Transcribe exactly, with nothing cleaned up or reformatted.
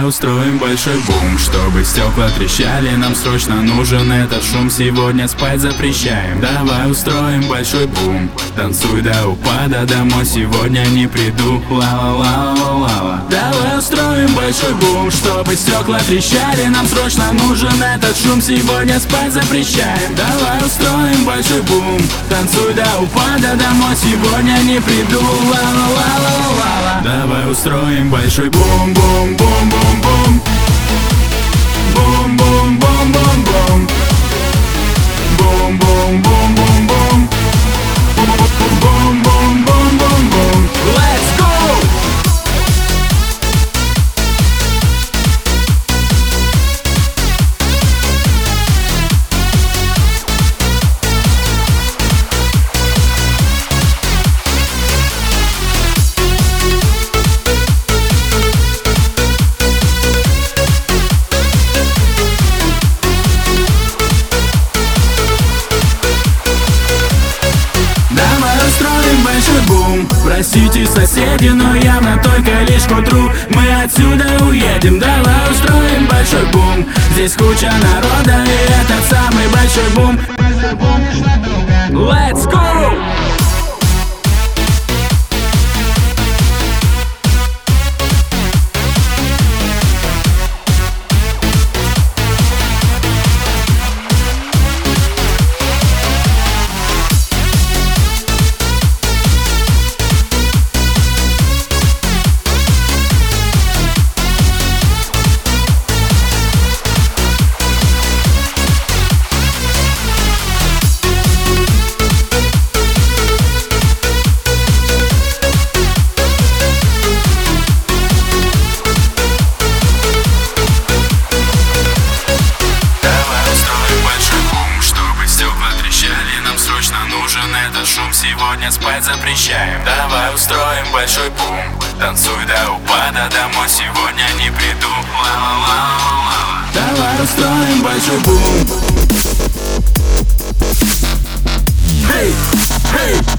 Давай устроим большой бум, чтобы стекла трещали. Нам срочно нужен этот шум, сегодня спать запрещаем. Давай устроим большой бум, танцуй до упада, домой сегодня не приду. Ла-ла-ла-ла-ла-ла. Давай устроим большой бум, чтобы стекла трещали. Нам срочно нужен этот шум, сегодня спать запрещаем. Давай устроим большой бум, танцуй до упада, домой сегодня не приду. Ла-ла-ла-ла-ла-ла. Давай устроим большой бум-бум-бум-бум-бум. Бум-бум-бум-бум-бум. Бум-бум-бум-бум-бум. Бум-бум-бум-бум-бум. Let's go! Большой бум. Простите, соседи, но явно только лишь к утру мы отсюда уедем. Давай устроим большой бум. Здесь куча народа, и этот самый большой бум. Let's go! Сегодня спать запрещаем. Давай устроим большой бум, танцуй до упада, домой сегодня не приду. Ла-ла-ла-ла-ла. Давай устроим большой бум. Hey, hey.